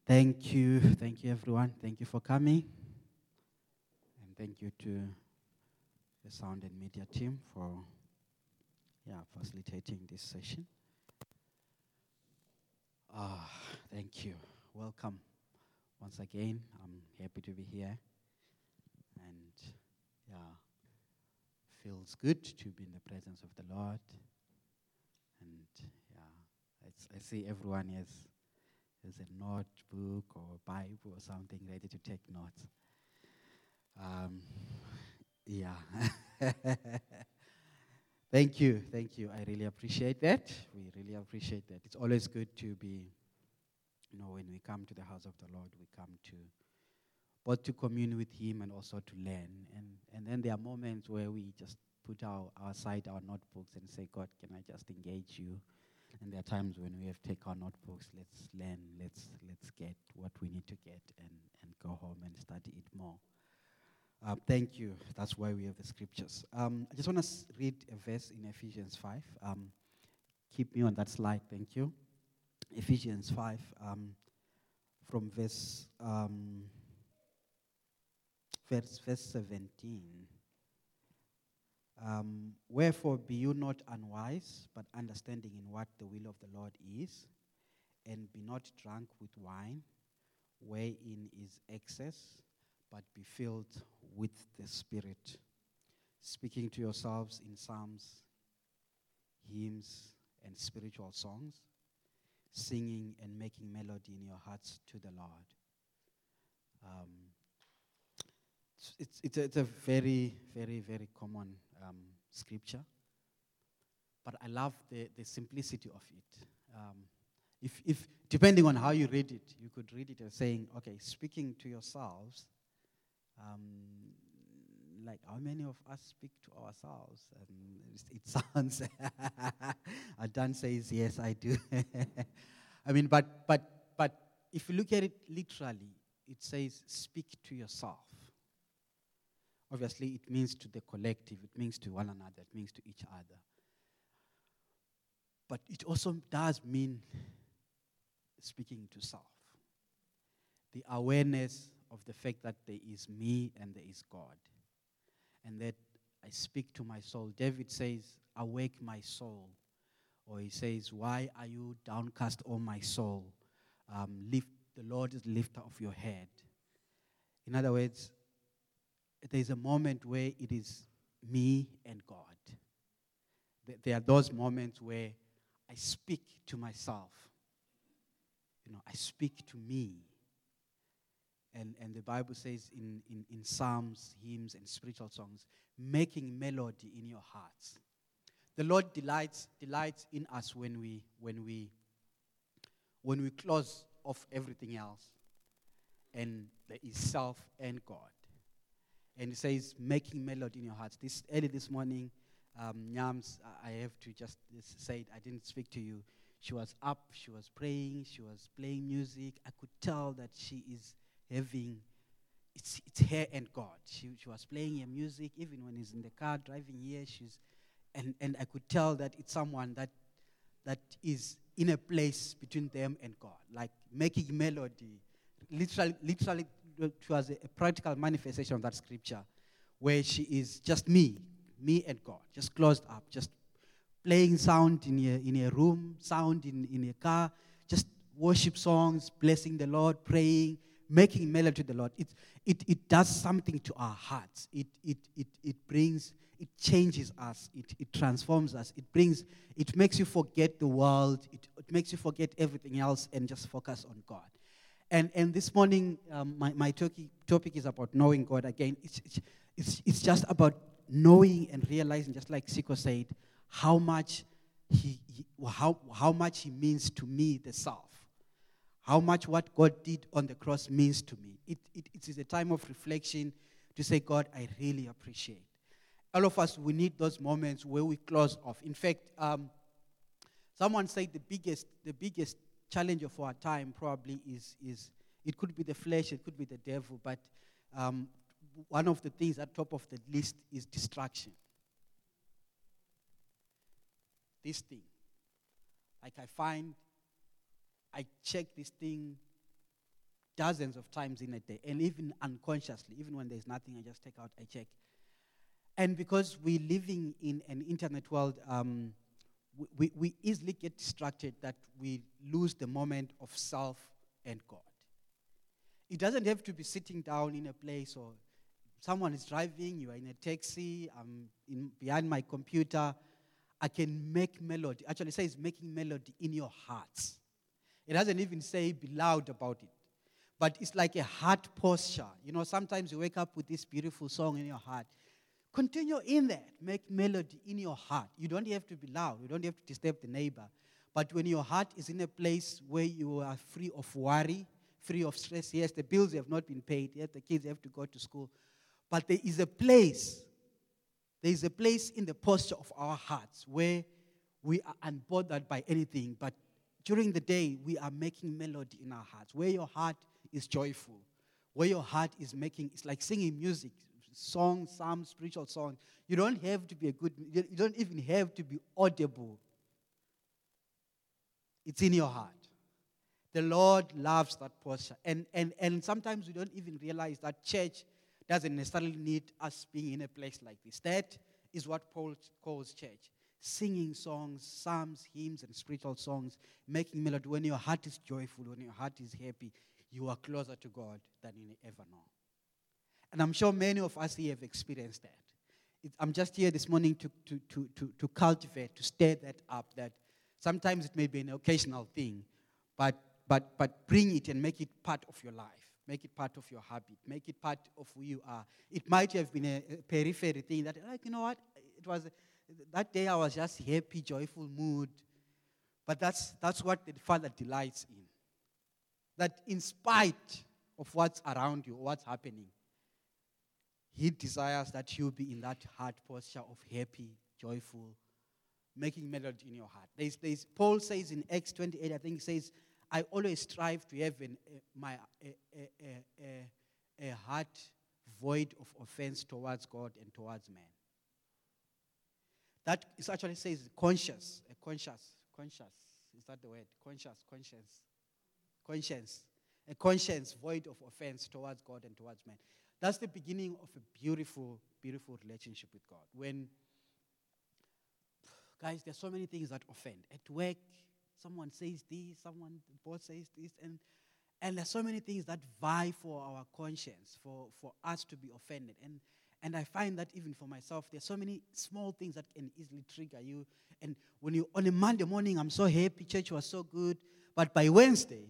Thank you everyone. Thank you for coming. And thank you to the sound and media team for facilitating this session. Thank you. Welcome once again. I'm happy to be here. And feels good to be in the presence of the Lord. And I see everyone has a notebook or Bible or something ready to take notes. Thank you. I really appreciate that. We really appreciate that. It's always good to be, when we come to the house of the Lord, we come to both to commune with Him and also to learn. And then there are moments where we just put aside our notebooks and say, God, can I just engage you? And there are times when we have to take our notebooks, let's learn, let's get what we need to get and go home and study it more. Thank you. That's why we have the scriptures. I just want to read a verse in Ephesians 5. Keep me on that slide, thank you. Ephesians 5, from verse 17. Wherefore be you not unwise, but understanding in what the will of the Lord is, and be not drunk with wine, wherein is excess, but be filled with the Spirit, speaking to yourselves in psalms, hymns, and spiritual songs, singing and making melody in your hearts to the Lord. It's a very, very, very common scripture, but I love the simplicity of it. If depending on how you read it, you could read it as saying, okay, speaking to yourselves. Like how many of us speak to ourselves? It sounds. Adan says yes, I do. I mean, but if you look at it literally, it says speak to yourself. Obviously, it means to the collective, it means to one another, it means to each other. But it also does mean speaking to self. The awareness of the fact that there is me and there is God. And that I speak to my soul. David says, awake my soul. Or he says, why are you downcast, O my soul? The Lord is the lifter of your head. In other words, there's a moment where it is me and God. There are those moments where I speak to myself. I speak to me. And the Bible says in psalms, hymns, and spiritual songs, making melody in your hearts. The Lord delights in us when we close off everything else, and there is self and God. And it says, making melody in your hearts. Early this morning, Nyams, I have to just say it, I didn't speak to you. She was up, she was praying, she was playing music. I could tell that she is having, it's her and God. She was playing her music, even when he's in the car driving here. And I could tell that it's someone that is in a place between them and God, like making melody. Literally, it was a practical manifestation of that scripture, where she is just me and God, just closed up, just playing sound in a room, sound in a car, just worship songs, blessing the Lord, praying, making melody to the Lord. It does something to our hearts. It changes us. It transforms us. It makes you forget the world. It makes you forget everything else and just focus on God. And this morning, my topic is about knowing God again. It's just about knowing and realizing, just like Siko said, how much he means to me, the self. How much what God did on the cross means to me. It is a time of reflection to say, God, I really appreciate. All of us, we need those moments where we close off. In fact, someone said the biggest challenge of our time probably is it could be the flesh, it could be the devil, but one of the things at top of the list is distraction. This thing. Like I check this thing dozens of times in a day, and even unconsciously, even when there's nothing, I just take out, I check. And because we're living in an internet world, we easily get distracted that we lose the moment of self and God. It doesn't have to be sitting down in a place or someone is driving, you are in a taxi, I'm behind my computer. I can make melody. Actually, it says making melody in your hearts. It doesn't even say be loud about it. But it's like a heart posture. You know, sometimes you wake up with this beautiful song in your heart. Continue in that. Make melody in your heart. You don't have to be loud. You don't have to disturb the neighbor. But when your heart is in a place where you are free of worry, free of stress, yes, the bills have not been paid. Yes, the kids have to go to school. But there is a place in the posture of our hearts where we are unbothered by anything. But during the day, we are making melody in our hearts. Where your heart is joyful. Where your heart is making, it's like singing music. Songs, psalms, spiritual songs. You don't have to be you don't even have to be audible. It's in your heart. The Lord loves that posture. And sometimes we don't even realize that church doesn't necessarily need us being in a place like this. That is what Paul calls church. Singing songs, psalms, hymns, and spiritual songs, making melody. When your heart is joyful, when your heart is happy, you are closer to God than you ever know. And I'm sure many of us here have experienced that. I'm just here this morning to cultivate, to stir that up, that sometimes it may be an occasional thing, but bring it and make it part of your life. Make it part of your habit. Make it part of who you are. It might have been a periphery thing that, like, you know what, it was that day I was just happy, joyful mood. But that's what the Father delights in. That in spite of what's around you, what's happening, He desires that you be in that heart posture of happy, joyful, making melody in your heart. Paul says in Acts 28, I think he says, I always strive to have a heart void of offense towards God and towards man. That is actually says conscious. Is that the word? Conscience. A conscience void of offense towards God and towards man. That's the beginning of a beautiful, beautiful relationship with God. Guys, there's so many things that offend. At work, someone says this, the boss says this, and there's so many things that vie for our conscience, for us to be offended. And I find that even for myself, there's so many small things that can easily trigger you. And when you on a Monday morning, I'm so happy, church was so good, but by Wednesday,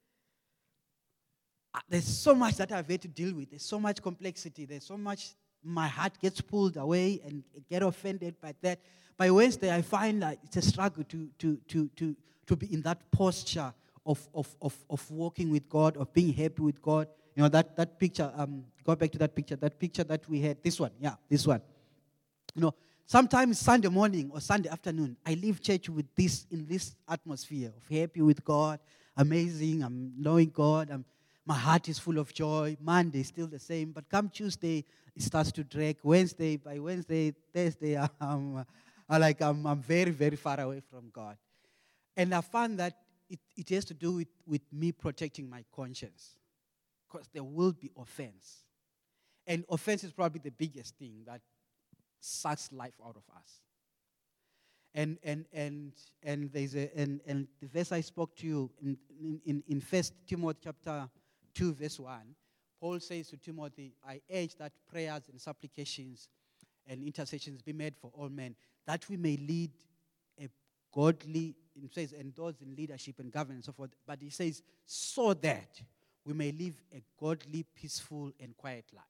there's so much that I've had to deal with. There's so much complexity. There's so much, my heart gets pulled away and get offended by that. By Wednesday, I find that it's a struggle to be in that posture of walking with God, of being happy with God. You know, that picture, go back to that picture that we had, this one. You know, sometimes Sunday morning or Sunday afternoon, I leave church with in this atmosphere of happy with God, amazing, I'm knowing God, my heart is full of joy. Monday, still the same. But come Tuesday, it starts to drag. By Wednesday, Thursday, I'm very, very far away from God. And I found that it has to do with me protecting my conscience. Because there will be offense. And offense is probably the biggest thing that sucks life out of us. And there's and the verse I spoke to you in 1 Timothy chapter 2, verse 1, Paul says to Timothy, I urge that prayers and supplications and intercessions be made for all men, that we may lead a godly, it says, and those in leadership and governance and so forth. But he says, so that we may live a godly, peaceful, and quiet life.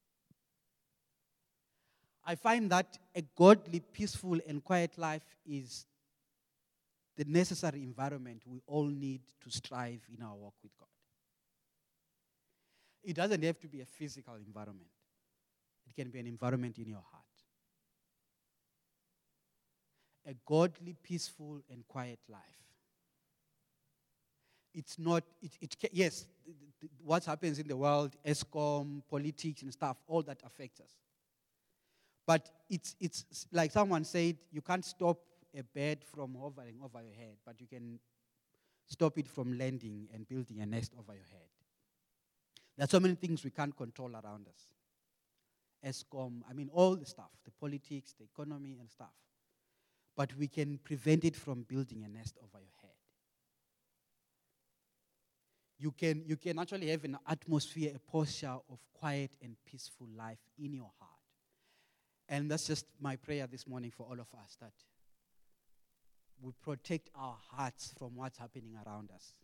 I find that a godly, peaceful, and quiet life is the necessary environment we all need to strive in our walk with God. It doesn't have to be a physical environment. It can be an environment in your heart. A godly, peaceful, and quiet life. It's not, yes, what happens in the world, ESCOM, politics and stuff, all that affects us. But it's like someone said, you can't stop a bird from hovering over your head, but you can stop it from landing and building a nest over your head. There are so many things we can't control around us. ESCOM, all the stuff, the politics, the economy and stuff. But we can prevent it from building a nest over your head. You can actually have an atmosphere, a posture of quiet and peaceful life in your heart. And that's just my prayer this morning for all of us, that we protect our hearts from what's happening around us.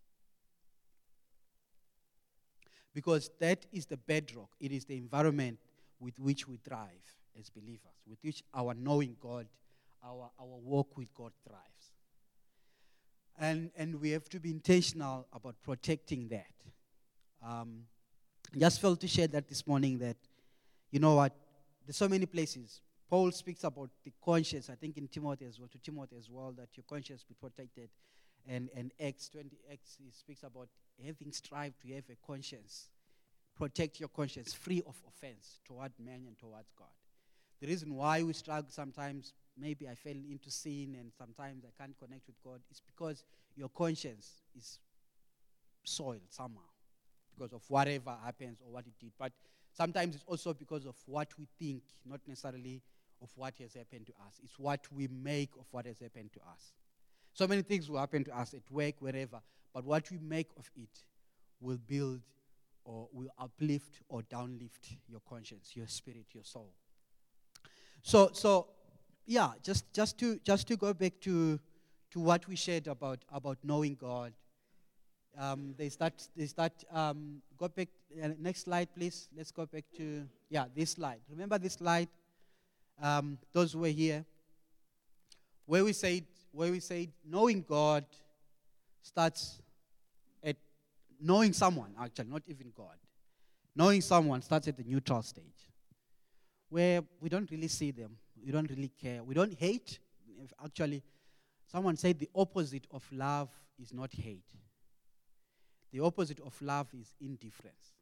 Because that is the bedrock. It is the environment with which we thrive as believers, with which our knowing God, our walk with God thrives. And we have to be intentional about protecting that. Just felt to share that this morning, that, you know what, there's so many places. Paul speaks about the conscience, I think in Timothy as well, that your conscience be protected. And Acts 20, he speaks about having strived to have a conscience. Protect your conscience free of offense toward man and towards God. The reason why we struggle sometimes, maybe I fell into sin and sometimes I can't connect with God, is because your conscience is soiled somehow because of whatever happens or what it did. But sometimes it's also because of what we think, not necessarily of what has happened to us. It's what we make of what has happened to us. So many things will happen to us at work, wherever, but what we make of it will build or will uplift or downlift your conscience, your spirit, your soul. So yeah, just to go back to what we shared about knowing God. There's that. Go back. Next slide, please. Let's go back to this slide. Remember this slide? Those who were here, where we said knowing God starts at knowing someone. Actually, not even God. Knowing someone starts at the neutral stage, where we don't really see them, we don't really care, we don't hate. Actually, someone said the opposite of love is not hate. The opposite of love is indifference.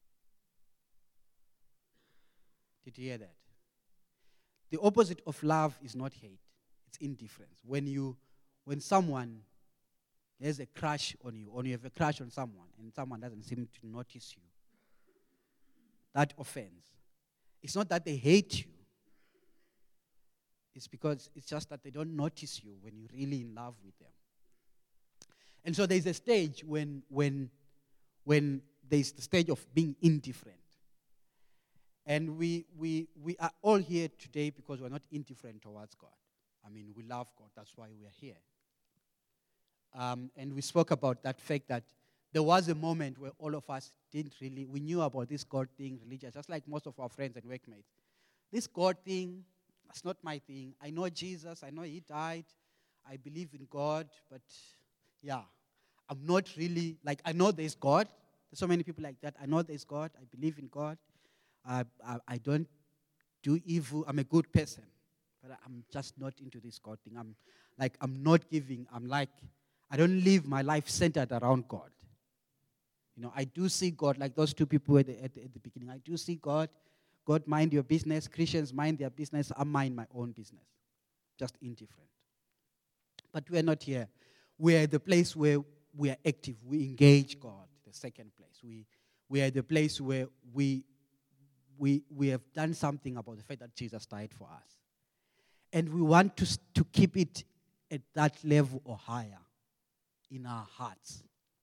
Did you hear that? The opposite of love is not hate, it's indifference. When someone has a crush on you, or you have a crush on someone, and someone doesn't seem to notice you, that offends. It's not that they hate you. It's because it's just that they don't notice you when you're really in love with them. And so there's a stage when there's the stage of being indifferent. And we are all here today because we're not indifferent towards God. We love God. That's why we are here. And we spoke about that fact that there was a moment where all of us we knew about this God thing, religious, just like most of our friends and workmates. This God thing, that's not my thing. I know Jesus. I know He died. I believe in God. But, I'm not really, I know there's God. There's so many people like that. I know there's God. I believe in God. I don't do evil. I'm a good person. But I'm just not into this God thing. I'm not giving. I don't live my life centered around God. I do see God, like those two people at the beginning. I do see God. God, mind your business. Christians mind their business. I mind my own business. Just indifferent. But we're not here. We're at the place where we are active. We engage God, the second place. We are at the place where we have done something about the fact that Jesus died for us. And we want to keep it at that level or higher in our hearts.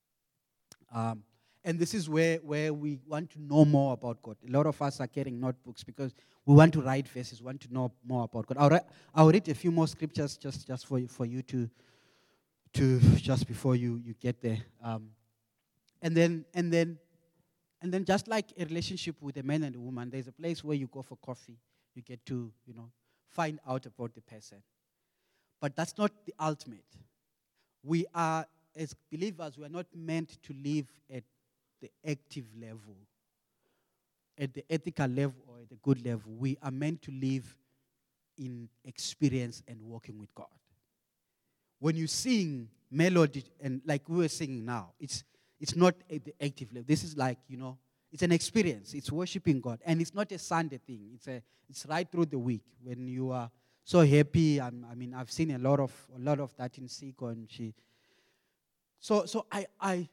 And this is where we want to know more about God. A lot of us are carrying notebooks because we want to write verses, want to know more about God. I'll read a few more scriptures just for you to just before you get there. And then just like a relationship with a man and a woman, there's a place where you go for coffee. You get to, find out about the person. But that's not the ultimate. We are, as believers, we are not meant to live at the active level, at the ethical level or at the good level. We are meant to live in experience and walking with God. When you sing melody, and like we were singing now, it's not at the active level. This is it's an experience. It's worshiping God. And it's not a Sunday thing. It's right through the week when you are so happy. I've seen a lot of that in Sikon. So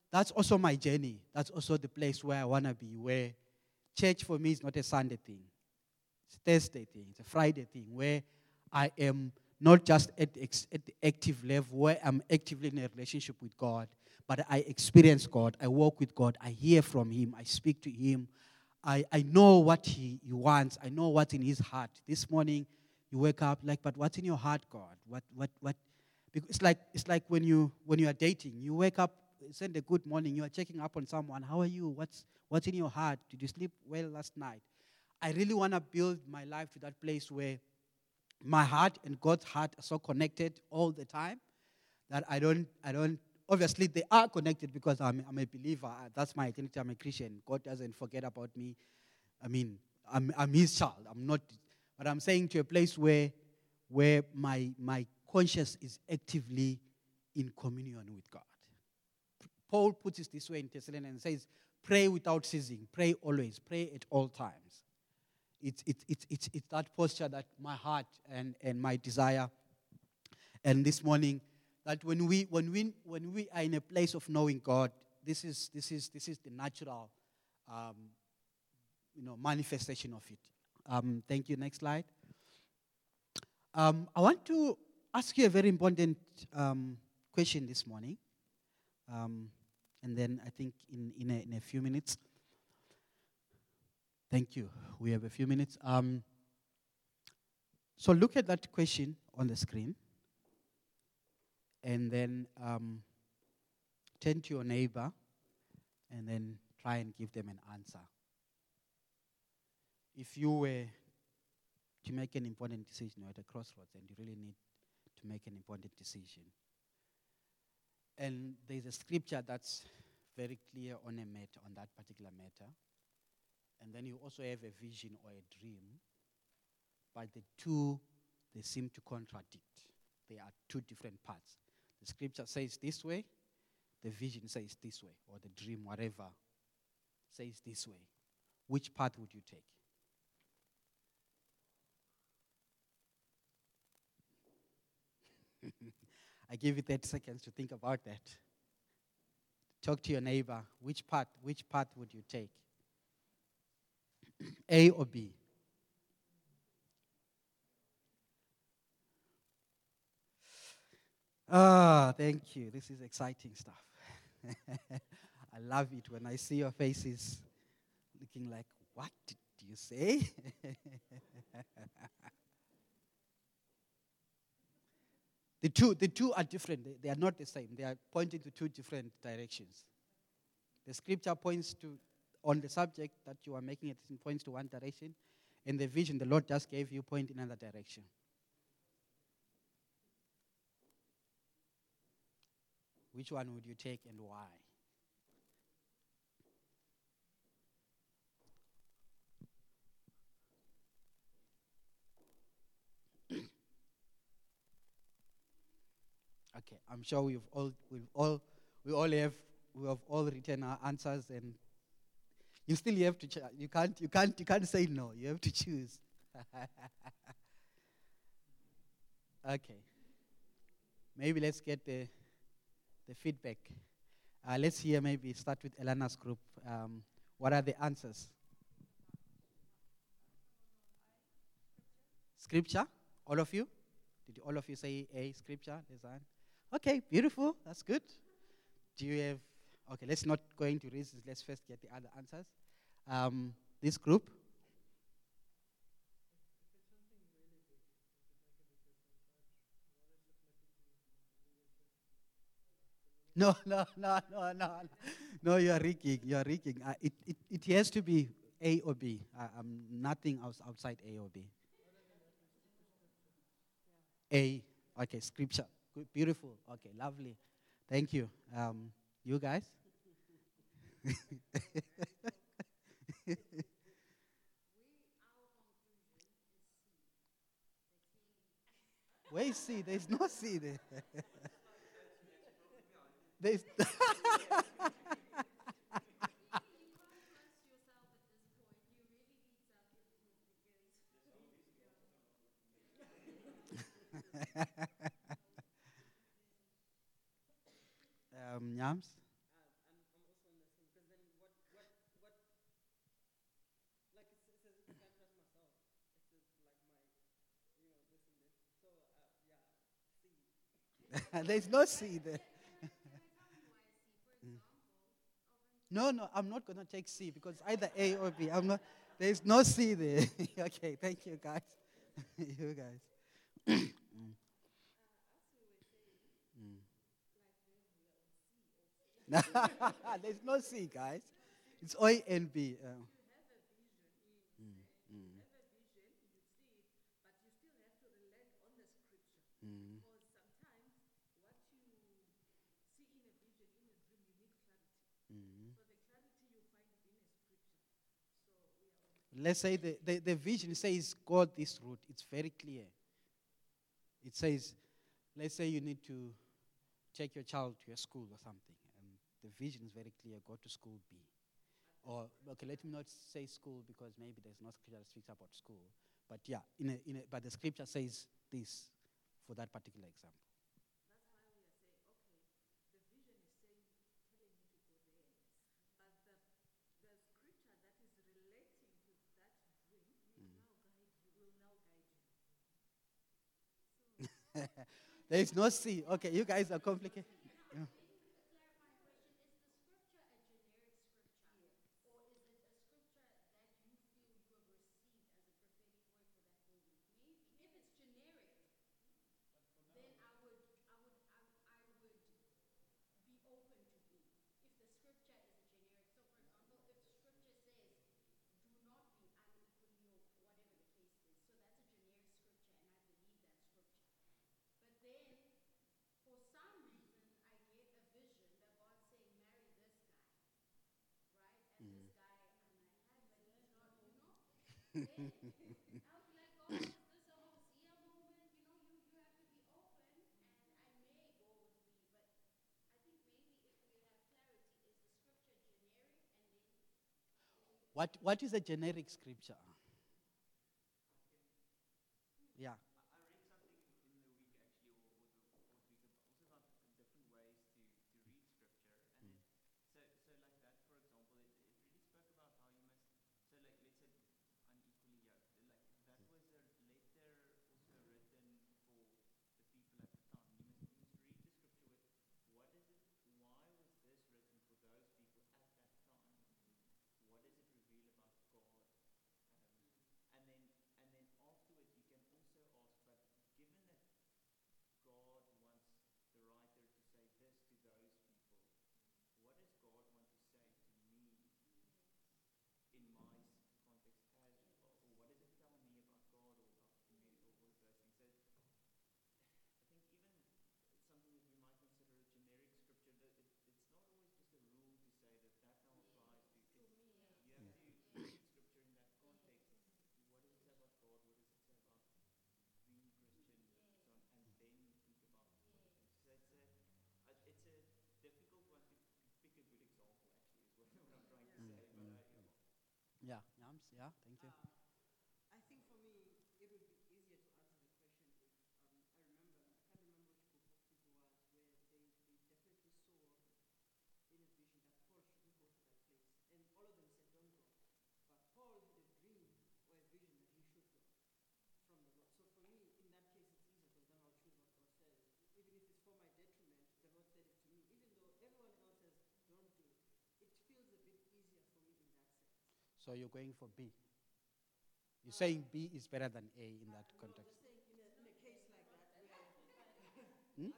that's also my journey. That's also the place where I want to be, where church for me is not a Sunday thing. It's a Thursday thing. It's a Friday thing, where I am not just at the active level, where I'm actively in a relationship with God, but I experience God. I walk with God. I hear from Him. I speak to Him. I know what he wants. I know what's in His heart. This morning, you wake up like, but what's in your heart, God? What? Because it's like when you are dating, you wake up, send a good morning, you are checking up on someone. How are you? What's in your heart? Did you sleep well last night? I really want to build my life to that place where my heart and God's heart are so connected all the time that I don't. Obviously, they are connected because I'm a believer. That's my identity. I'm a Christian. God doesn't forget about me. I mean, I'm His child. I'm not, but I'm saying to a place where my conscience is actively in communion with God. Paul puts it this way in Thessalonians and says, "Pray without ceasing. Pray always. Pray at all times." It's that posture that my heart and my desire. And this morning, that when we are in a place of knowing God, this is the natural, manifestation of it. Thank you. Next slide. I want to ask you a very important question this morning, and then I think in a few minutes. Thank you. We have a few minutes. So look at that question on the screen. And then turn to your neighbor and then try and give them an answer. If you were to make an important decision, you're at a crossroads and you really need to make an important decision. And there's a scripture that's very clear on that particular matter. And then you also have a vision or a dream. But the two, they seem to contradict. They are two different parts. The scripture says this way, the vision says this way, or the dream, whatever, says this way. Which path would you take? I give you 30 seconds to think about that. Talk to your neighbor. Which path would you take? A or B? Thank you. This is exciting stuff. I love it when I see your faces looking like, what did you say? The two are different. They are not the same. They are pointing to two different directions. The scripture points to, on the subject that you are making, it points to one direction, and the vision the Lord just gave you point in another direction. Which one would you take and why? Okay, I'm sure we have all written our answers, and you still have to. You can't say no. You have to choose. Okay. Maybe let's get the feedback. Let's hear. Maybe start with Elana's group. What are the answers? Scripture. All of you? Did all of you say A? Scripture. Design. Okay, beautiful. That's good. Do you have... Okay, let's not go into reasons. Let's first get the other answers. This group. No. No, you are rigging. It has to be A or B. Nothing else outside A or B. A. Okay, scripture. Good, beautiful. Okay, lovely. Thank you. You guys? Where is C? There's no C there. There's Yams? There's no C there. No, no, I'm not going to take C because either A or B. I'm not. There's no C there. Okay, thank you, guys. You guys. There's no C, guys. It's O and B. Mm, mm, mm. Let's say the vision says, go this route. It's very clear. It says, let's say you need to take your child to a school or something, and the vision is very clear, go to school B. Or, okay, let me not say school because maybe there's no scripture that speaks about school. But yeah, but the scripture says this for that particular example. There's no C. Okay, you guys are complicated. Yeah. What is a generic scripture? Yeah. Yeah. Yams. Yeah. Thank you. So you're going for B. You're saying B is better than A in that context. Hmm?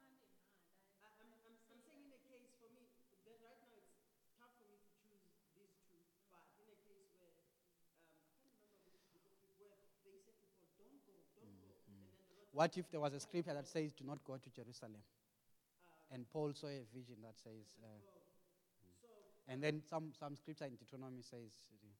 What if there was a scripture that says, do not go to Jerusalem? And Paul saw a vision that says, and then some scripture in Deuteronomy says,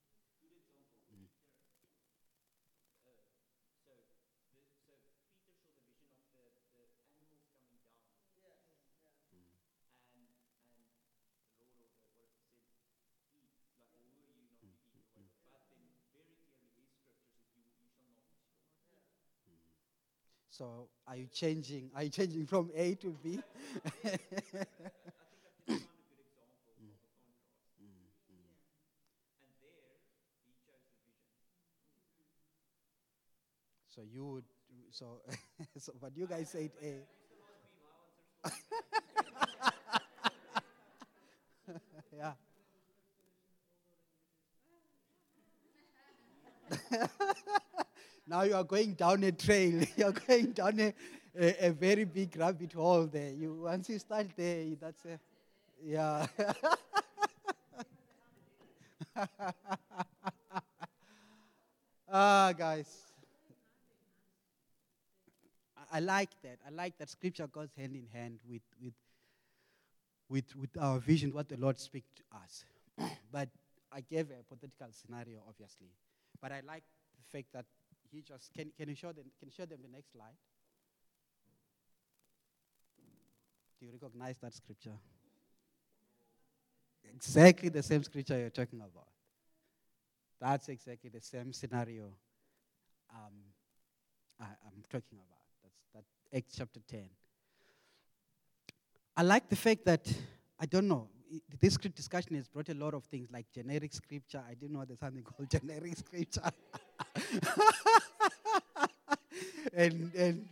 so are you changing? Are you changing from A to B? So you would, so, so but you guys said A. Yeah. Now you are going down a trail. You are going down a very big rabbit hole there. Once you start there, that's a, yeah. Guys, I like that. I like that scripture goes hand in hand with our vision, what the Lord speaks to us. But I gave a hypothetical scenario, obviously. But I like the fact that he just can you show them the next slide? Do you recognize that scripture? Exactly the same scripture you're talking about. That's exactly the same scenario I'm talking about. That's that Acts chapter 10. I like the fact that, I don't know, this script discussion has brought a lot of things like generic scripture. I didn't know there's something called generic scripture. and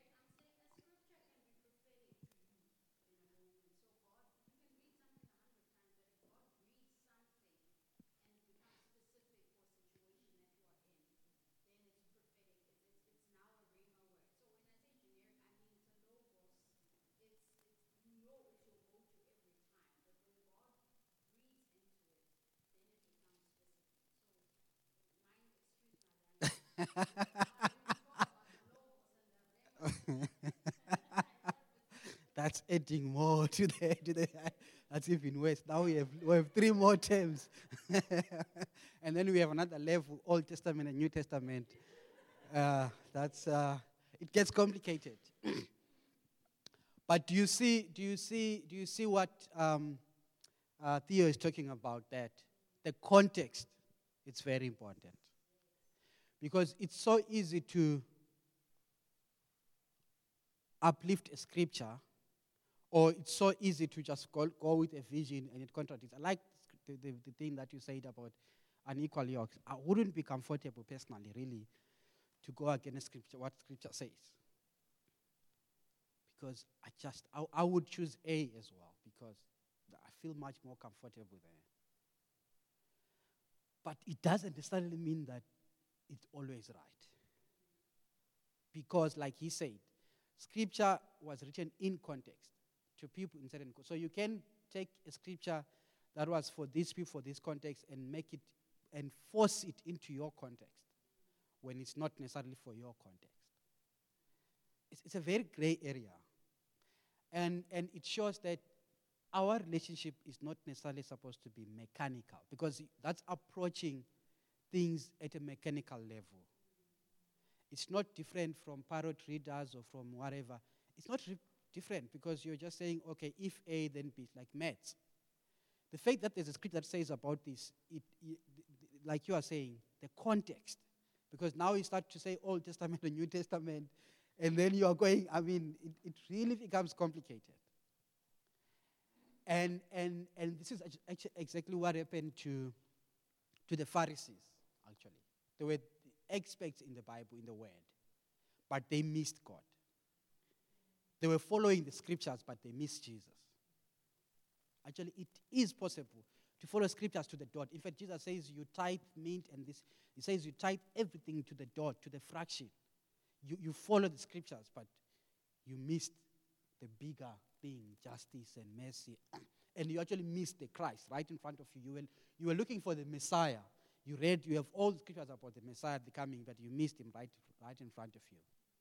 that's adding more to the that's even worse. Now we have three more terms. And then we have another level, Old Testament and New Testament. That's it gets complicated. But do you see what Theo is talking about? That the context, it's very important, because it's so easy to uplift a scripture, or it's so easy to just go with a vision and it contradicts. I like the thing that you said about unequal yokes. I wouldn't be comfortable personally, really, to go against scripture, what scripture says. Because I would choose A as well, because I feel much more comfortable there. But it doesn't necessarily mean that it's always right. Because, like he said, scripture was written in context to people in certain context. So you can take a scripture that was for these people, for this context, and make it and force it into your context when it's not necessarily for your context. It's a very gray area. And it shows that our relationship is not necessarily supposed to be mechanical, because that's approaching things at a mechanical level. It's not different from parrot readers or from whatever. It's not different, because you're just saying, okay, if A, then B, like maths. The fact that there's a script that says about this, like you are saying, the context. Because now you start to say Old Testament and New Testament, and then you are going, it really becomes complicated. And this is actually exactly what happened to the Pharisees, actually. They were experts in the Bible, in the Word, but they missed God. They were following the scriptures, but they missed Jesus. Actually, it is possible to follow scriptures to the dot. In fact, Jesus says you tithe mint and this. He says you tithe everything to the dot, to the fraction. You follow the scriptures, but you missed the bigger thing, justice and mercy. And you actually missed the Christ right in front of you. You were looking for the Messiah. You have all the scriptures about the Messiah coming, but you missed him right in front of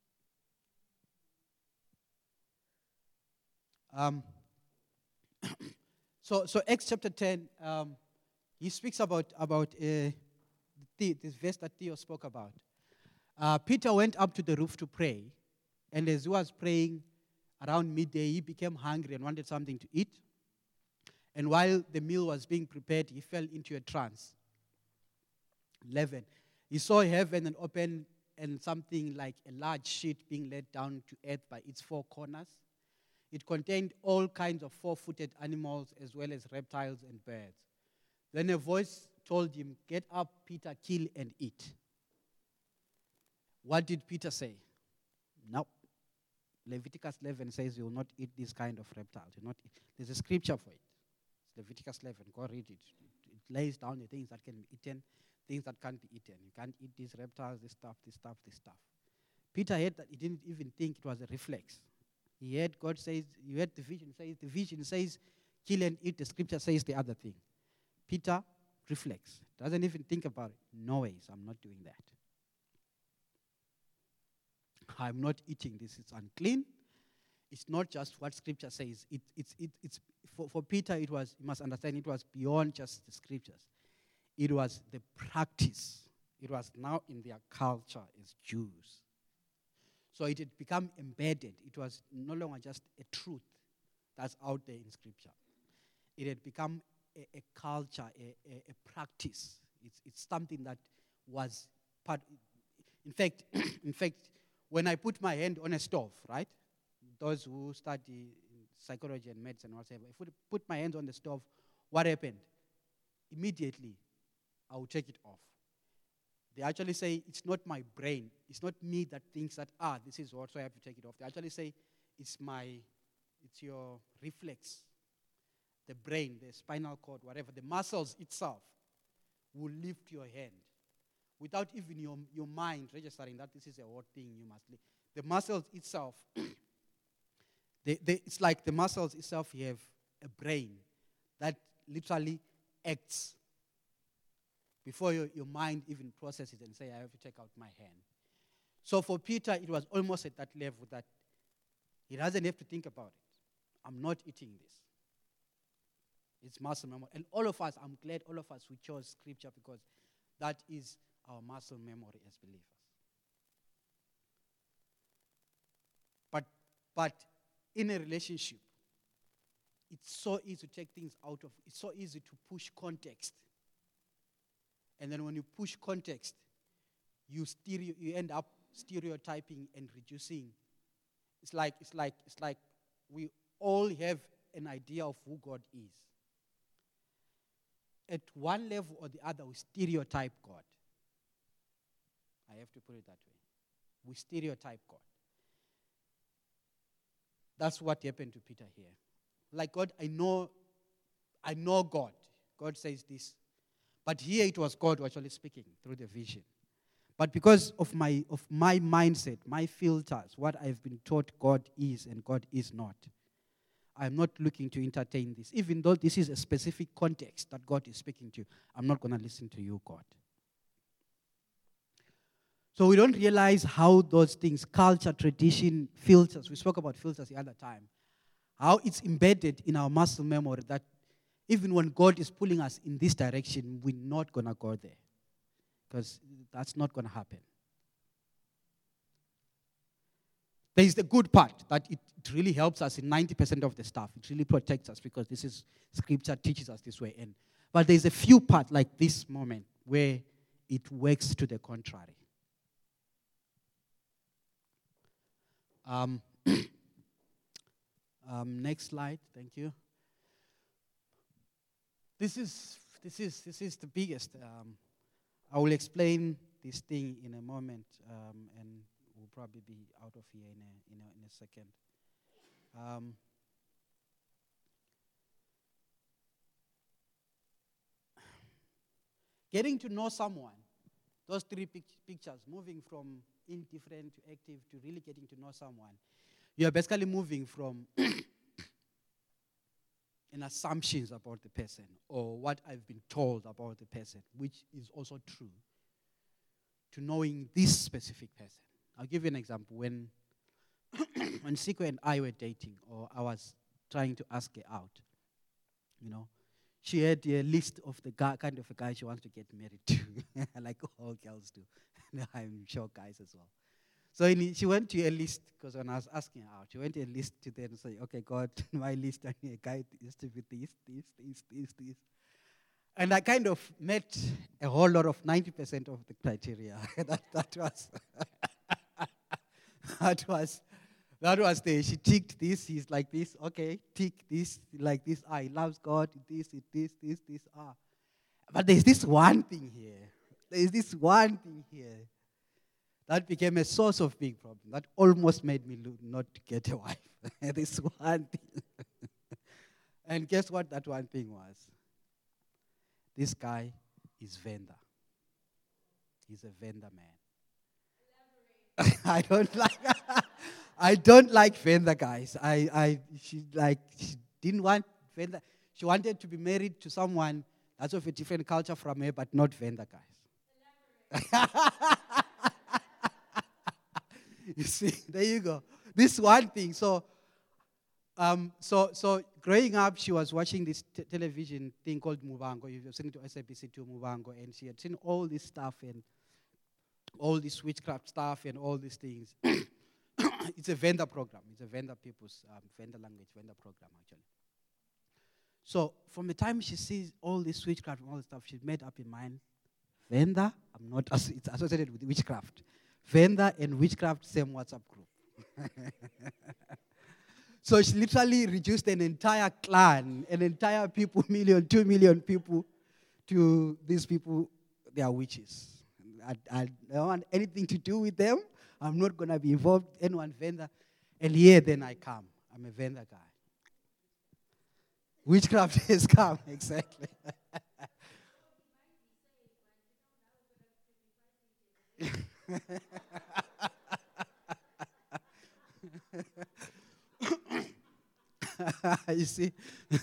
you. So Acts chapter 10, he speaks about this verse that Theo spoke about. Peter went up to the roof to pray, and as he was praying around midday, he became hungry and wanted something to eat. And while the meal was being prepared, he fell into a trance. 11. He saw heaven and open, and something like a large sheet being let down to earth by its four corners. It contained all kinds of four-footed animals as well as reptiles and birds. Then a voice told him, "Get up, Peter, kill and eat." What did Peter say? No. Leviticus 11 says you will not eat this kind of reptiles. There's a scripture for it. It's Leviticus 11. Go read it. It lays down the things that can be eaten, things that can't be eaten. You can't eat these reptiles, this stuff, this stuff, this stuff. Peter heard that. He didn't even think it was a reflex. He heard God says, you heard the vision says, kill and eat. The scripture says the other thing. Peter, reflex. Doesn't even think about it. No ways, I'm not doing that. I'm not eating this. It's unclean. It's not just what scripture says. It's for Peter, it was, you must understand, it was beyond just the scriptures. It was the practice. It was now in their culture as Jews. So it had become embedded. It was no longer just a truth that's out there in scripture. It had become a culture, a practice. It's something that was part. In fact, when I put my hand on a stove, right? Those who study psychology and medicine, whatever, if I put my hands on the stove, what happened? Immediately, I will take it off. They actually say it's not my brain. It's not me that thinks that, this is what, so I have to take it off. They actually say it's your reflex. The brain, the spinal cord, whatever, the muscles itself will lift your hand without even your mind registering that this is a hot thing you must lift. The muscles itself, it's like the muscles itself have a brain that literally acts before your mind even processes and say, I have to take out my hand. So for Peter, it was almost at that level that he doesn't have to think about it. I'm not eating this. It's muscle memory. And all of us, I'm glad all of us who chose scripture because that is our muscle memory as believers. But in a relationship, it's so easy to take things out of, it's so easy to push context. And then when you push context, you end up stereotyping and reducing. It's like we all have an idea of who God is. At one level or the other, we stereotype God. I have to put it that way. We stereotype God. That's what happened to Peter here. Like, God, I know God. God says this. But here it was God who actually speaking through the vision. But because of my mindset, my filters, what I've been taught God is and God is not, I'm not looking to entertain this. Even though this is a specific context that God is speaking to, I'm not going to listen to you, God. So we don't realize how those things, culture, tradition, filters, we spoke about filters the other time, how it's embedded in our muscle memory that even when God is pulling us in this direction, we're not going to go there. Because that's not going to happen. There is the good part that it really helps us in 90% of the stuff. It really protects us because this is scripture teaches us this way. But there's a few parts like this moment where it works to the contrary. Next slide, thank you. This is the biggest. I will explain this thing in a moment, and we'll probably be out of here in a second. Getting to know someone, those three pictures, moving from indifferent to active to really getting to know someone, you are basically moving from an assumptions about the person or what I've been told about the person, which is also true, to knowing this specific person. I'll give you an example. When Siko and I were dating, or I was trying to ask her out, she had a list of the kind of a guy she wants to get married to, like all girls do. I'm sure guys as well. So she went to a list, because when I was asking her out, she went to a list to then say, okay, God, my list, I need a guy is to be this. And I kind of met a whole lot of 90% of the criteria. That was there. She ticked this, he's like this, okay, tick this, like this, he loves God, this. But there's this one thing here. That became a source of big problem. That almost made me not get a wife. This one thing. And guess what that one thing was? This guy is Venda. He's a Venda man. I don't like Venda guys. She didn't want Venda. She wanted to be married to someone that's of a different culture from her, but not Venda guys. You see, there you go. This one thing. So growing up, she was watching this television thing called Mubango. You've seen it to SABC2 Mubango, and she had seen all this stuff and all this witchcraft stuff and all these things. It's a Venda program. It's a Venda people's Venda language, Venda program actually. So from the time she sees all this witchcraft and all this stuff, she's made up in mind. Venda, it's associated with witchcraft. Venda and witchcraft, same WhatsApp group. So she literally reduced an entire clan, an entire people, 2 million people, to these people, they are witches. I don't want anything to do with them. I'm not going to be involved in anyone Venda. And here then I come. I'm a Venda guy. Witchcraft has come, exactly. You see?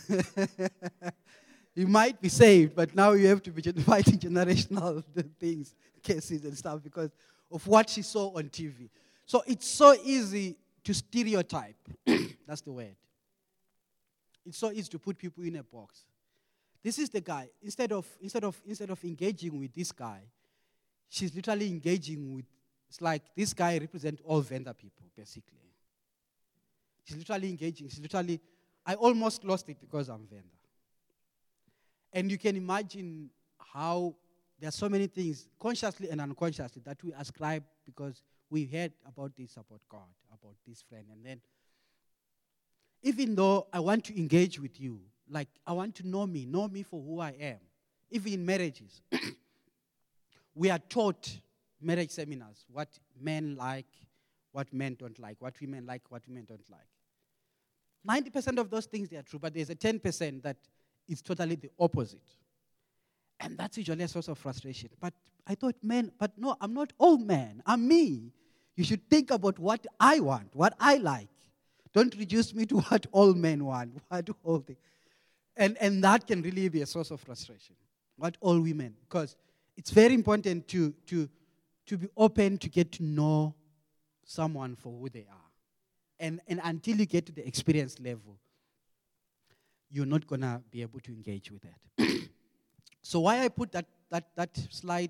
You might be saved, but now you have to be fighting generational things, cases and stuff because of what she saw on TV. So it's so easy to stereotype. That's the word. It's so easy to put people in a box. This is the guy. Instead of engaging with this guy, she's literally engaging with. It's like this guy represents all Venda people, basically. She's literally engaging. I almost lost it because I'm Venda. And you can imagine how there are so many things, consciously and unconsciously, that we ascribe because we heard about this, about God, about this friend. And then, even though I want to engage with you, like I want to know me for who I am, even in marriages, we are taught marriage seminars, what men like, what men don't like, what women like, what women don't like. 90% of those things, they are true, but there's a 10% that is totally the opposite. And that's usually a source of frustration. But I thought, but no, I'm not all men. I'm me. You should think about what I want, what I like. Don't reduce me to what all men want, what all things. And that can really be a source of frustration, what all women. Because it's very important to be open to get to know someone for who they are. And until you get to the experience level, you're not going to be able to engage with that. So why I put that slide,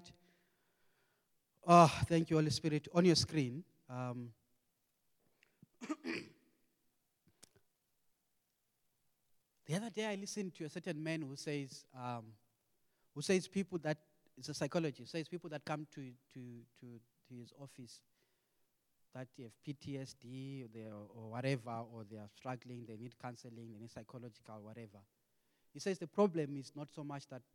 thank you, Holy Spirit, on your screen. The other day I listened to a certain man who says people that, it's a psychologist, says people that come to his office that they have PTSD or whatever, or they are struggling, they need counseling, they need psychological, whatever. He says the problem is not so much that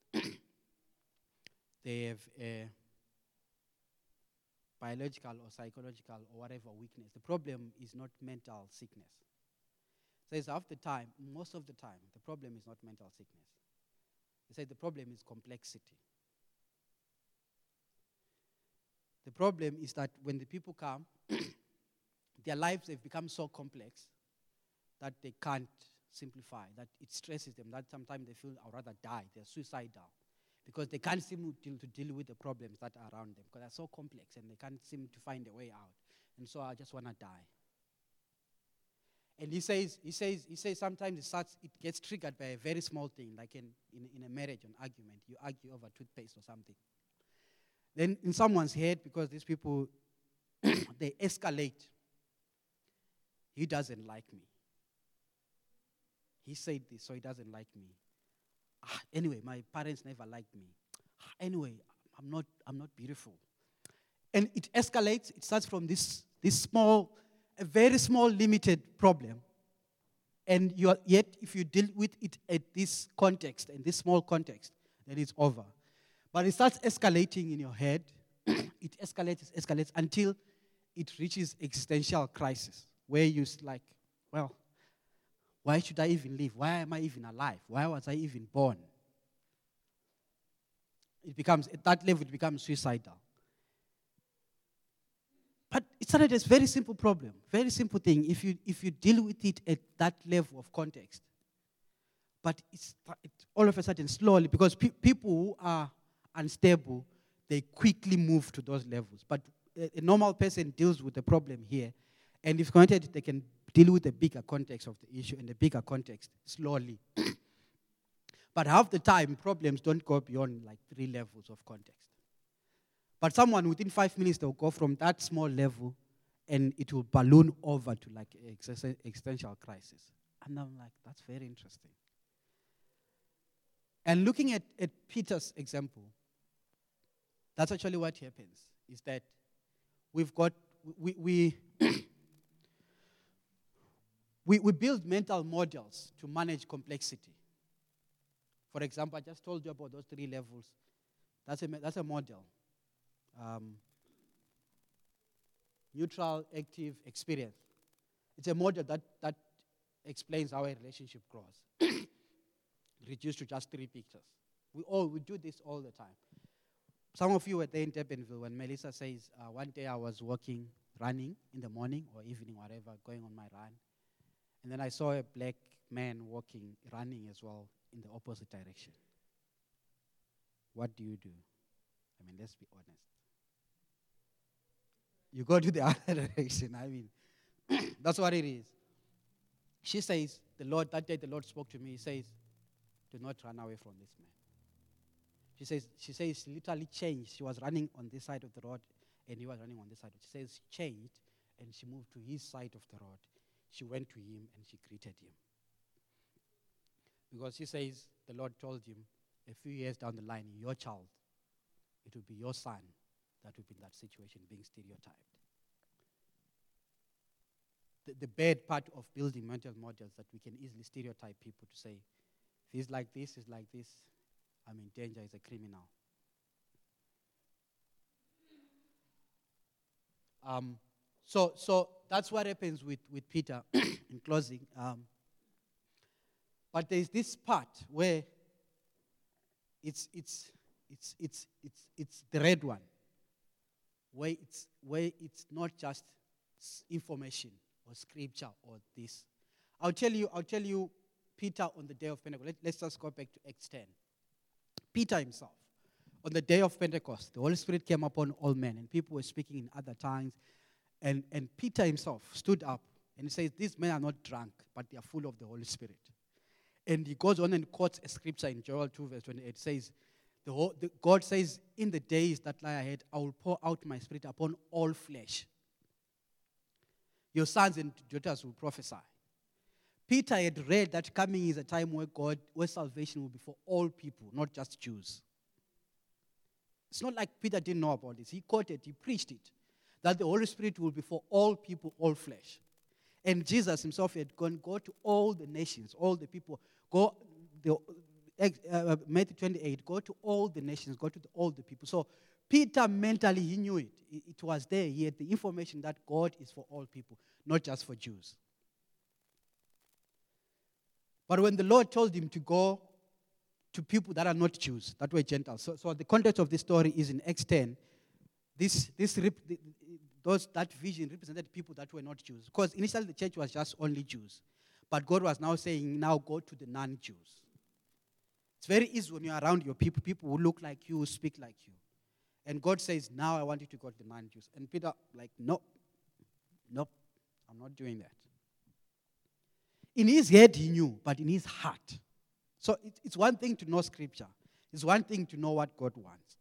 they have a biological or psychological or whatever weakness. The problem is not mental sickness. He says most of the time, the problem is not mental sickness. He says the problem is complexity. The problem is that when the people come, their lives have become so complex that they can't simplify, that it stresses them, that sometimes they feel, I'd rather die, they're suicidal, because they can't seem to deal with the problems that are around them, because they're so complex and they can't seem to find a way out. And so I just want to die. And he says sometimes it gets triggered by a very small thing, like in a marriage, an argument. You argue over toothpaste or something. Then in someone's head, because these people, they escalate. He doesn't like me. He said this, so he doesn't like me. Anyway, my parents never liked me. Anyway, I'm not beautiful. And it escalates. It starts from this small, a very small, limited problem. And yet, if you deal with it at this context, in this small context, then it's over. But it starts escalating in your head. It escalates until it reaches existential crisis, where you're like, well, Why should I even live? Why am I even alive? Why was I even born? At that level, it becomes suicidal. But it's not a very simple problem, very simple thing if you deal with it at that level of context. But it's all of a sudden, slowly, because people who are unstable, they quickly move to those levels. But a normal person deals with the problem here, and if connected, they can deal with the bigger context of the issue and the bigger context slowly. But half the time, problems don't go beyond like 3 levels of context. But someone within 5 minutes, they'll go from that small level and it will balloon over to like existential crisis. And I'm like, that's very interesting. And looking at Peter's example, that's actually what happens, is that we build mental models to manage complexity. For example, I just told you about those 3 levels. That's a model. Neutral, active, experience. It's a model that explains how a relationship grows. Reduced to just 3 pictures. We do this all the time. Some of you were there in Durbanville when Melissa says, one day I was running in the morning or evening, whatever, going on my run. And then I saw a black man running as well in the opposite direction. What do? I mean, let's be honest. You go to the other direction. I mean, that's what it is. She says, that day the Lord spoke to me. He says, do not run away from this man. She says she literally changed. She was running on this side of the road, and he was running on this side. She says she changed, and she moved to his side of the road. She went to him, and she greeted him. Because she says the Lord told him, a few years down the line, your child, it will be your son that will be in that situation being stereotyped. The bad part of building mental models that we can easily stereotype people to say, if he's like this, I'm in danger, he's a criminal. So that's what happens with Peter in closing. But there's this part where it's the red one, where it's not just information or scripture or this. I'll tell you Peter on the day of Pentecost. Let's just go back to Acts 10. Peter himself, on the day of Pentecost, the Holy Spirit came upon all men, and people were speaking in other tongues. And Peter himself stood up and he says, these men are not drunk, but they are full of the Holy Spirit. And he goes on and quotes a scripture in Joel 2 verse 28. It says, God says, in the days that lie ahead, I will pour out my Spirit upon all flesh. Your sons and daughters will prophesy. Peter had read that coming is a time where salvation will be for all people, not just Jews. It's not like Peter didn't know about this. He quoted, he preached it, that the Holy Spirit will be for all people, all flesh. And Jesus himself had gone, go to all the nations, all the people. Matthew 28, go to all the nations, go to all the people. So Peter mentally, he knew it. It was there. He had the information that God is for all people, not just for Jews. But when the Lord told him to go to people that are not Jews, that were Gentiles. So the context of this story is in Acts 10. That vision represented people that were not Jews. Because initially the church was just only Jews. But God was now saying, now go to the non-Jews. It's very easy when you're around your people who look like you, who speak like you. And God says, now I want you to go to the non-Jews. And Peter, nope, I'm not doing that. In his head, he knew, but in his heart. So it's one thing to know Scripture. It's one thing to know what God wants.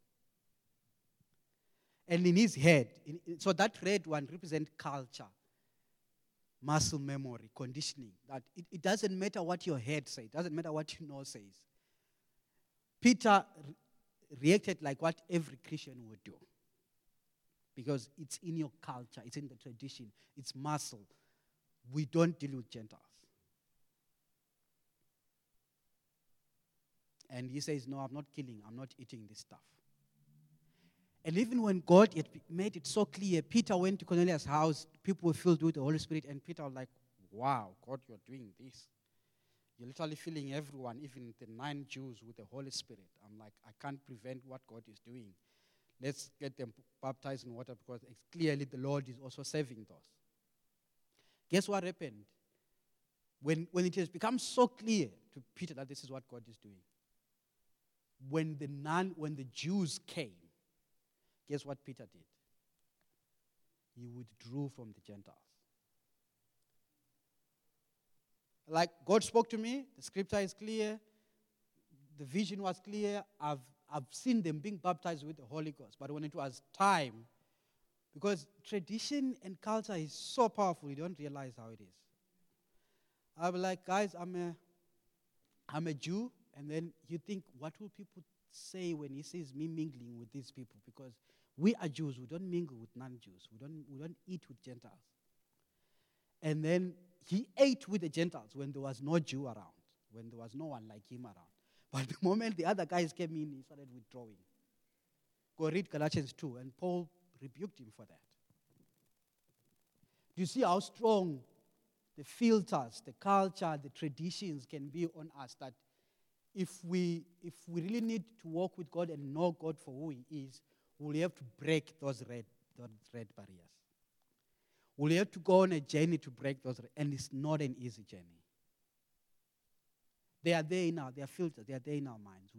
And in his head, so that red one represents culture, muscle memory, conditioning. That it doesn't matter what your head says. It doesn't matter what you know says. Peter reacted like what every Christian would do. Because it's in your culture. It's in the tradition. It's muscle. We don't deal with Gentiles. And he says, no, I'm not killing. I'm not eating this stuff. And even when God had made it so clear, Peter went to Cornelius' house, people were filled with the Holy Spirit, and Peter was like, wow, God, you're doing this. You're literally filling everyone, even the 9 Jews, with the Holy Spirit. I'm like, I can't prevent what God is doing. Let's get them baptized in water because it's clearly the Lord is also saving those. Guess what happened? When it has become so clear to Peter that this is what God is doing, when the Jews came, guess what Peter did? He withdrew from the Gentiles. Like, God spoke to me, the scripture is clear, the vision was clear, I've seen them being baptized with the Holy Ghost. But when it was time, because tradition and culture is so powerful, you don't realize how it is. I'll be like, guys, I'm a Jew, and then you think, what will people say when he sees me mingling with these people? Because we are Jews, we don't mingle with non-Jews, we don't eat with Gentiles. And then he ate with the Gentiles when there was no Jew around, when there was no one like him around. But the moment the other guys came in, he started withdrawing. Go read Galatians 2, and Paul rebuked him for that. Do you see how strong the filters, the culture, the traditions can be on us, that if we really need to walk with God and know God for who he is, we'll have to break those red barriers. We'll have to go on a journey to break those, and it's not an easy journey. They are there now. They are filtered. They are there in our minds.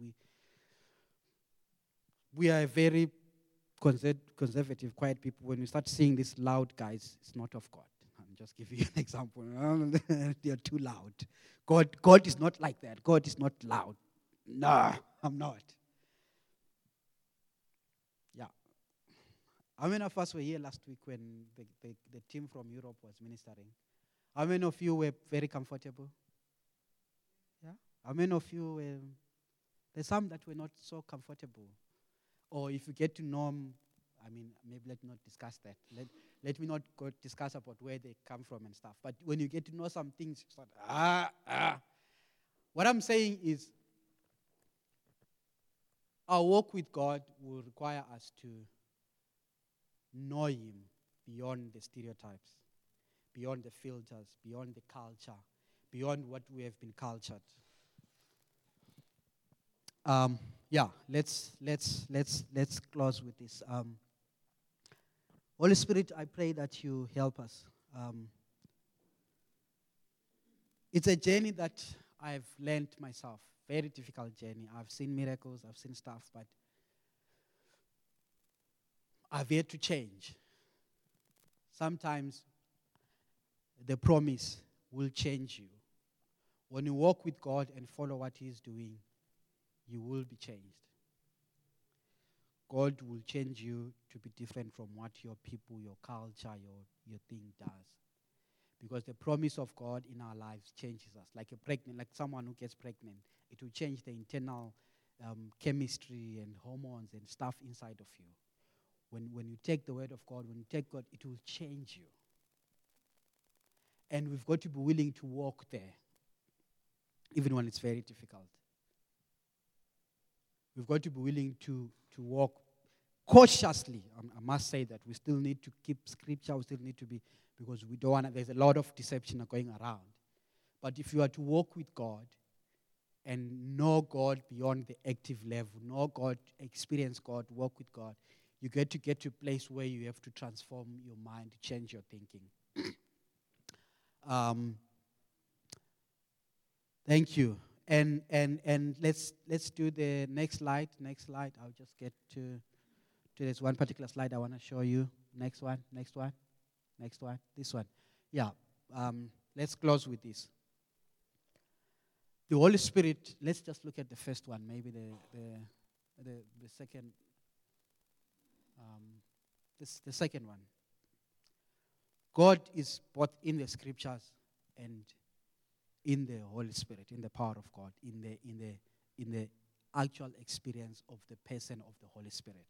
We are a very conservative, quiet people. When we start seeing these loud guys, it's not of God. I'm just giving you an example. They are too loud. God is not like that. God is not loud. No, I'm not. Yeah. How many of us were here last week when the team from Europe was ministering? How many of you were very comfortable? Yeah. How many of you were? There's some that were not so comfortable. Or if you get to know them, maybe let's not discuss that. Let me not go discuss about where they come from and stuff. But when you get to know some things, you start, What I'm saying is, our walk with God will require us to know him beyond the stereotypes, beyond the filters, beyond the culture, beyond what we have been cultured. Let's close with this. Holy Spirit, I pray that you help us. It's a journey that I've learned myself. Very difficult journey. I've seen miracles, I've seen stuff, but I've yet to change. Sometimes the promise will change you. When you walk with God and follow what he is doing, you will be changed. God will change you to be different from what your people, your culture, your thing does. Because the promise of God in our lives changes us. Like someone who gets pregnant, it will change the internal chemistry and hormones and stuff inside of you. When you take the word of God, when you take God, it will change you. And we've got to be willing to walk there, even when it's very difficult. We've got to be willing to walk cautiously. I must say that we still need to keep scripture. We still need to be, because we don't want to, there's a lot of deception going around. But if you are to walk with God and know God beyond the active level, know God, experience God, walk with God, you get to a place where you have to transform your mind, change your thinking. Thank you. And let's do the next slide. Next slide. I'll just get to this one particular slide I want to show you. Next one. This one. Yeah. Let's close with this. The Holy Spirit. Let's just look at the first one. Maybe the second. The second one. God is both in the scriptures and in the Holy Spirit, in the power of God, in the actual experience of the person of the Holy Spirit.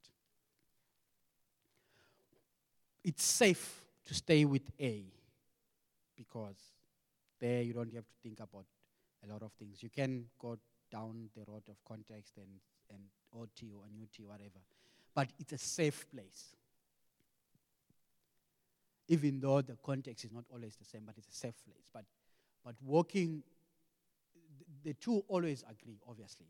It's safe to stay with A, because there you don't have to think about a lot of things. You can go down the road of context and OT or NUT, whatever. But it's a safe place. Even though the context is not always the same, but it's a safe place. But walking the two always agree, obviously.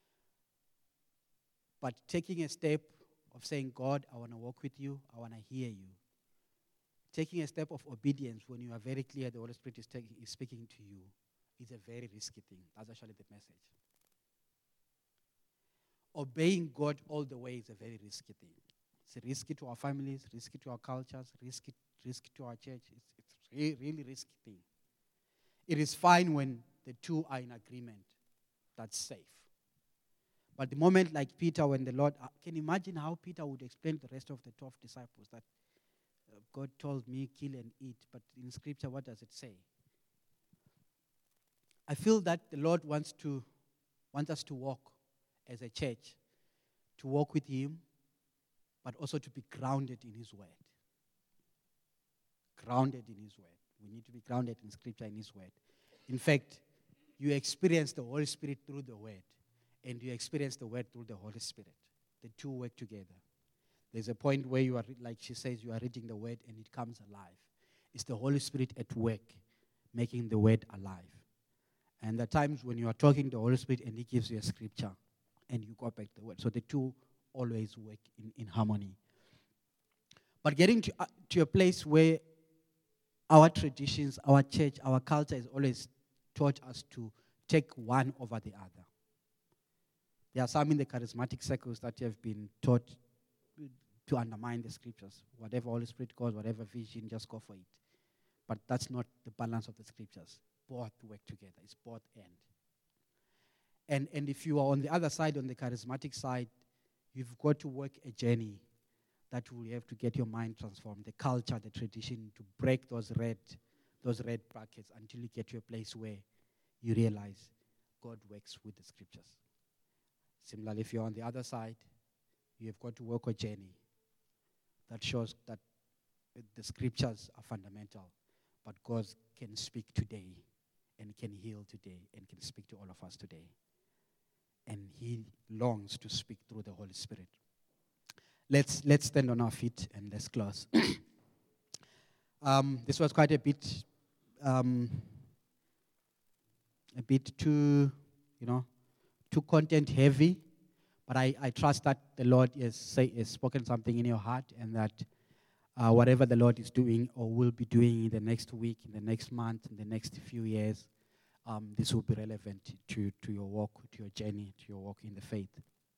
But taking a step of saying, God, I want to walk with you, I want to hear you. Taking a step of obedience when you are very clear the Holy Spirit is speaking to you is a very risky thing. That's actually the message. Obeying God all the way is a very risky thing. It's risky to our families, risky to our cultures, risky to our church. It's a really risky thing. It is fine when the two are in agreement. That's safe. But the moment like Peter, when the Lord, can you imagine how Peter would explain to the rest of the 12 disciples that God told me, kill and eat. But in Scripture, what does it say? I feel that the Lord wants us to walk as a church, to walk with Him, but also to be grounded in His Word. Grounded in His Word. We need to be grounded in Scripture, in His Word. In fact, you experience the Holy Spirit through the Word, and you experience the Word through the Holy Spirit. The two work together. There's a point where you are, like she says, you are reading the Word and it comes alive. It's the Holy Spirit at work, making the Word alive. And there are times when you are talking to the Holy Spirit and He gives you a scripture, and you go back to the Word. So the two always work in harmony. But getting to a place where our traditions, our church, our culture has always taught us to take one over the other. There are some in the charismatic circles that have been taught to undermine the Scriptures. Whatever Holy Spirit calls, whatever vision, just go for it. But that's not the balance of the Scriptures. Both work together. It's both end. And if you are on the other side, on the charismatic side, you've got to work a journey that will have to get your mind transformed, the culture, the tradition, to break those red brackets until you get to a place where you realize God works with the Scriptures. Similarly, if you're on the other side, you have got to work a journey that shows that the Scriptures are fundamental, but God can speak today and can heal today and can speak to all of us today. And He longs to speak through the Holy Spirit. Let's stand on our feet and let's close. This was quite a bit too, too content heavy. But I trust that the Lord has spoken something in your heart, and that whatever the Lord is doing or will be doing in the next week, in the next month, in the next few years, this will be relevant to your walk, to your journey, to your walk in the faith.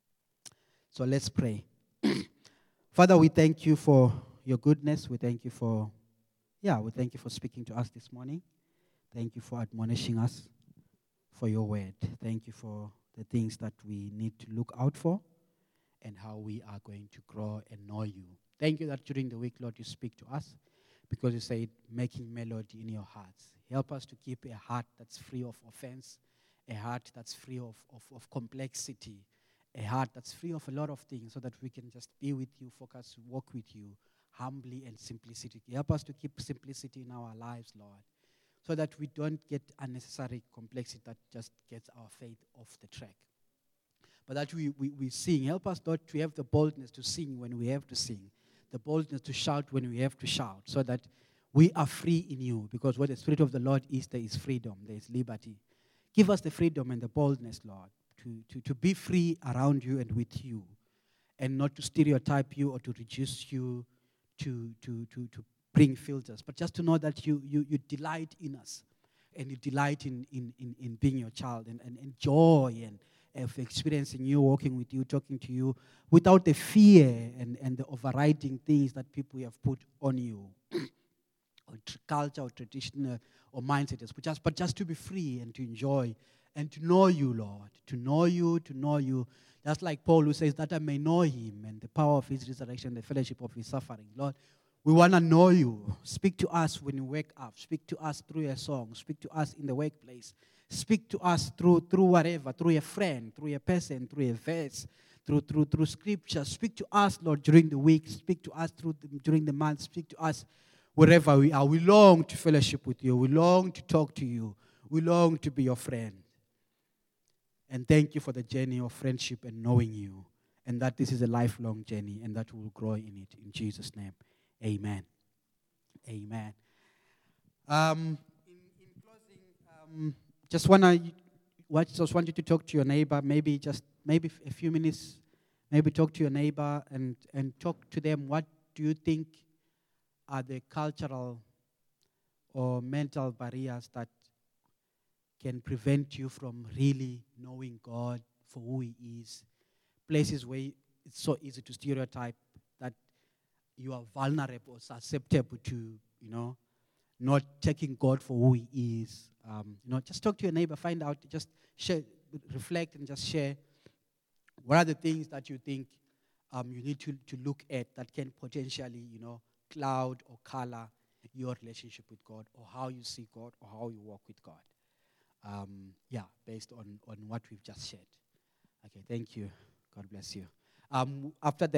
So let's pray. Father, we thank you for your goodness. We thank you for speaking to us this morning. Thank you for admonishing us for your word. Thank you for the things that we need to look out for and how we are going to grow and know you. Thank you that during the week, Lord, you speak to us because you said making melody in your hearts. Help us to keep a heart that's free of offense, a heart that's free of complexity, a heart that's free of a lot of things so that we can just be with you, focus, walk with you, humbly and simplicity. Help us to keep simplicity in our lives, Lord, so that we don't get unnecessary complexity that just gets our faith off the track. But that we sing. Help us, Lord, to have the boldness to sing when we have to sing, the boldness to shout when we have to shout, so that we are free in you. Because where the Spirit of the Lord is, there is freedom, there is liberty. Give us the freedom and the boldness, Lord, to be free around you and with you, and not to stereotype you or to reduce you to bring filters, but just to know that you delight in us, and you delight in being your child, and joy and of experiencing you, walking with you, talking to you, without the fear and the overriding things that people have put on you, or culture or tradition or mindset, but just to be free and to enjoy and to know you, Lord, to know you. Just like Paul, who says that I may know him and the power of his resurrection, the fellowship of his suffering. Lord, we want to know you. Speak to us when you wake up. Speak to us through a song. Speak to us in the workplace. Speak to us through whatever, through a friend, through a person, through a verse, through scripture. Speak to us, Lord, during the week. Speak to us during the month. Speak to us wherever we are. We long to fellowship with you. We long to talk to you. We long to be your friend. And thank you for the journey of friendship and knowing you. And that this is a lifelong journey and that we will grow in it. In Jesus' name, amen. Amen. In closing, just want to just want you to talk to your neighbor, maybe a few minutes, maybe talk to your neighbor and talk to them. What do you think are the cultural or mental barriers that can prevent you from really knowing God for who He is? Places where it's so easy to stereotype that you are vulnerable, susceptible to, not taking God for who He is. Just talk to your neighbor, find out, just share, reflect, and just share. What are the things that you think you need to look at that can potentially, cloud or color your relationship with God, or how you see God, or how you walk with God? Based on what we've just shared. Okay, thank you. God bless you. After that.